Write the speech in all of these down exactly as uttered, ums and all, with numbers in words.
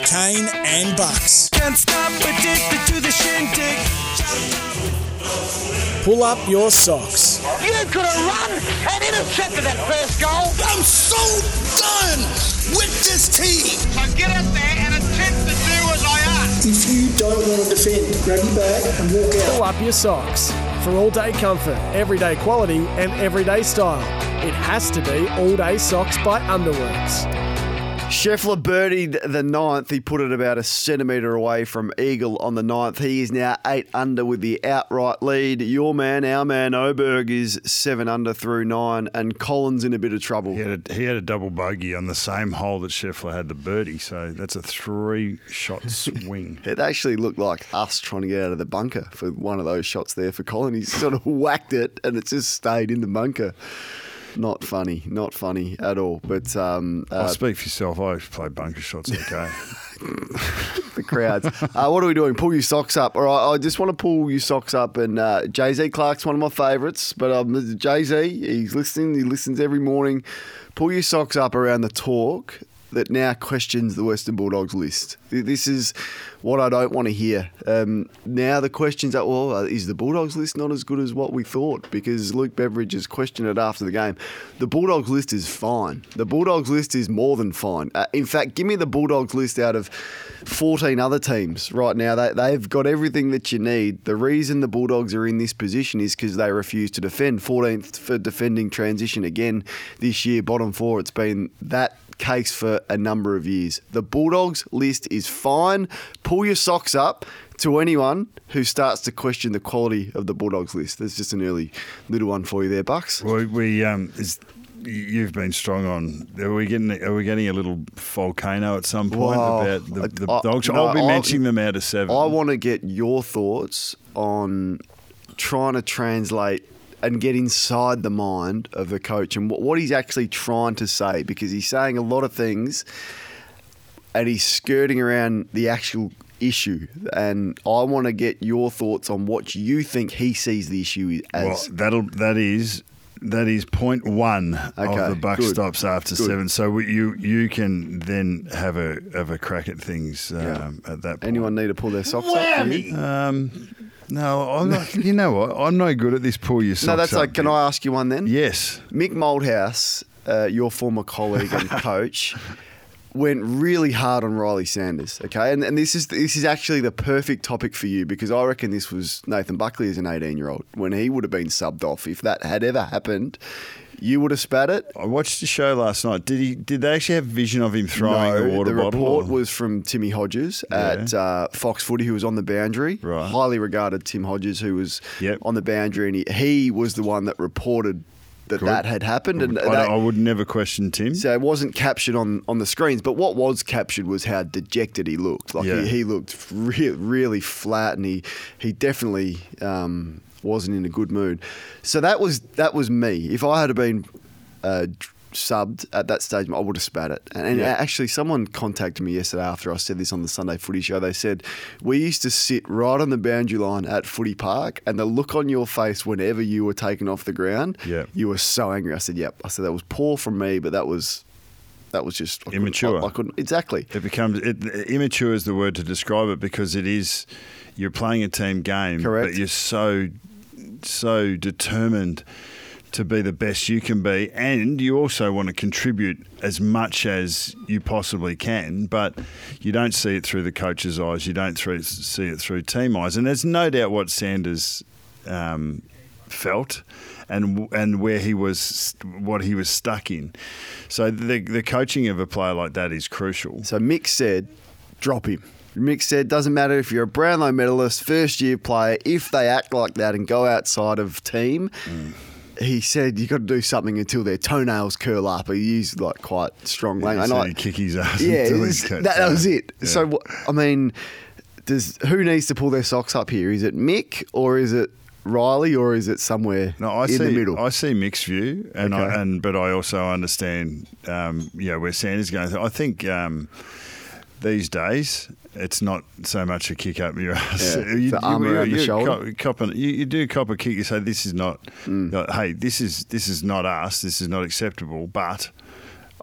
Kane and Bucks. Can't stop addicted to the shindig. Pull up your socks. You could have run and intercepted that first goal. I'm so done with this team. So get out there and attempt to do as I ask. If you don't want to defend, grab your bag and walk out. Pull up your socks. For all-day comfort, everyday quality and everyday style. It has to be All Day Socks by Underworks. Scheffler birdied the ninth. He put it about a centimetre away from Eagle on the ninth. He is now eight under with the outright lead. Your man, our man, Oberg is seven under through nine, and Collins in a bit of trouble. He had a, he had a double bogey on the same hole that Scheffler had the birdie, so that's a three-shot swing. It actually looked like us trying to get out of the bunker for one of those shots there for Collins. He sort of whacked it, and it just stayed in the bunker. Not funny, not funny at all. But um, uh, I'll speak for yourself. I play bunker shots, okay. The crowds. Uh, what are we doing? Pull your socks up. All right, I just want to pull your socks up. And uh, Jay-Z Clark's one of my favourites. But um, Jay-Z, he's listening. He listens every morning. Pull your socks up around the talk that now questions the Western Bulldogs list. This is what I don't want to hear. Um, now the questions are, well, uh, is the Bulldogs list not as good as what we thought? Because Luke Beveridge has questioned it after the game. The Bulldogs list is fine. The Bulldogs list is more than fine. Uh, in fact, give me the Bulldogs list out of fourteen other teams right now. They, they've got everything that you need. The reason the Bulldogs are in this position is because they refuse to defend. fourteenth for defending transition again this year, bottom four. It's been that case for a number of years. The Bulldogs list is fine. Pull your socks up to anyone who starts to question the quality of the Bulldogs list. There's just an early little one for you there, Bucks. Well, we um, is, you've been strong on. Are we getting? Are we getting a little volcano at some point Whoa. about the, the I, dogs? I, no, I'll be I, mentioning them out of seven. I want to get your thoughts on trying to translate and get inside the mind of the coach and what he's actually trying to say, because he's saying a lot of things and he's skirting around the actual issue. And I want to get your thoughts on what you think he sees the issue as. Well, that'll that is that is point one Okay, of the buck good. stops after Good. seven. So we, you you can then have a have a crack at things um, Yeah. at that point. Anyone need to pull their socks up? for you? Um, no, I'm not. You know what? I'm no good at this. Pull your socks No, that's up like. Can bit. I ask you one then? Yes. Mick Moldhouse, uh, your former colleague and coach, went really hard on Riley Sanders. Okay, and and this is this is actually the perfect topic for you, because I reckon this was Nathan Buckley as an eighteen-year-old when he would have been subbed off. If that had ever happened, you would have spat it. I watched the show last night. Did he? Did they actually have vision of him throwing no, the water the bottle? report or? was from Timmy Hodges Yeah. at uh, Fox Footy, who was on the boundary. Right. Highly regarded Tim Hodges, who was Yep. on the boundary, and he, he was the one that reported that Good. that had happened. And I, that, I would never question Tim. So it wasn't captured on, on the screens, but what was captured was how dejected he looked. Like Yeah. he, he looked re- really flat, and he he definitely um, wasn't in a good mood. So that was that was me. If I had been uh, subbed at that stage, I would have spat it. And, and Yeah. actually, someone contacted me yesterday after I said this on the Sunday Footy Show. They said, we used to sit right on the boundary line at Footy Park, and the look on your face whenever you were taken off the ground, Yeah. you were so angry. I said, yep. I said, that was poor from me, but that was that was just I couldn't- Immature. I, I couldn't exactly. It becomes it, immature is the word to describe it, because it is you're playing a team game, Correct. but you're so so determined to be the best you can be, and you also want to contribute as much as you possibly can, but you don't see it through the coach's eyes, you don't through, see it through team eyes. And there's no doubt what Sanders um, felt and and where he was, what he was stuck in. So the the coaching of a player like that is crucial. So Mick said, drop him. Mick said, doesn't matter if you're a Brownlow medalist, first year player, if they act like that and go outside of team. Mm. He said you got to do something until their toenails curl up. He used like quite strong Yeah, language. so And he kick his ass Yeah, until it he's was- cut that, that was down. it. Yeah. So what- I mean, does who needs to pull their socks up here? Is it Mick or is it Riley or is it somewhere No, I in see. the middle? I see mixed view, and Okay. I, and but I also understand, um, yeah, where Sanders going. I think um, these days it's not so much a kick up your ass. Yeah, the arm around the shoulder. Cop, cop, you, you do cop a kick. You say this is not. Mm. uh, hey, this is this is not us. This is not acceptable. But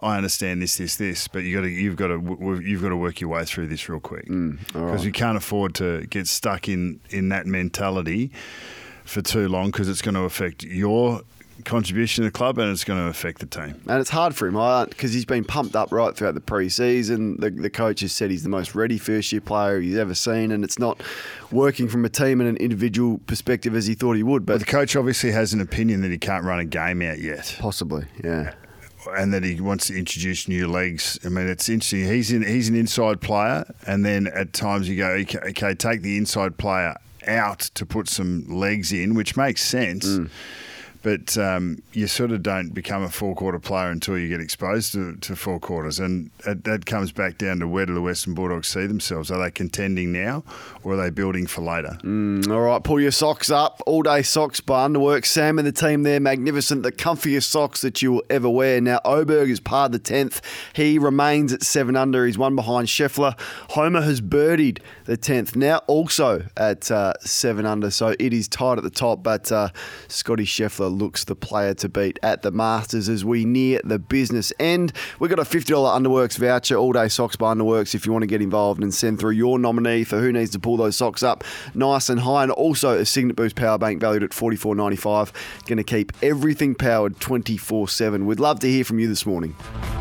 I understand this, this, this, but you got to, you've got to, you've got to work your way through this real quick because Mm, all right. we can't afford to get stuck in in that mentality for too long because it's going to affect your contribution to the club and it's going to affect the team. And it's hard for him because he's been pumped up right throughout the pre-season. The, the coach has said he's the most ready first-year player he's ever seen, and it's not working from a team and an individual perspective as he thought he would. But But the coach obviously has an opinion that he can't run a game out yet. possibly, yeah. And that he wants to introduce new legs. I mean, it's interesting. He's in, he's an inside player, and then at times you go, okay, okay, take the inside player out to put some legs in, which makes sense. Mm. But um, you sort of don't become a four-quarter player until you get exposed to, to four quarters. And that, that comes back down to where do the Western Bulldogs see themselves? Are they contending now or are they building for later? Mm, all right, pull your socks up. All-day socks by Underworks. Sam and the team there, magnificent. The comfiest socks that you will ever wear. Now, Oberg is par the tenth. He remains at seven under. He's one behind Scheffler. Homer has birdied the tenth, now also at uh, seven under. So it is tight at the top, but uh, Scotty Scheffler looks the player to beat at the Masters as we near the business end. We've got a fifty dollars Underworks voucher, all day socks by Underworks, if you want to get involved and send through your nominee for who needs to pull those socks up nice and high. And also a Signet Boost power bank valued at forty-four ninety-five. Going to keep everything powered twenty-four seven. We'd love to hear from you this morning.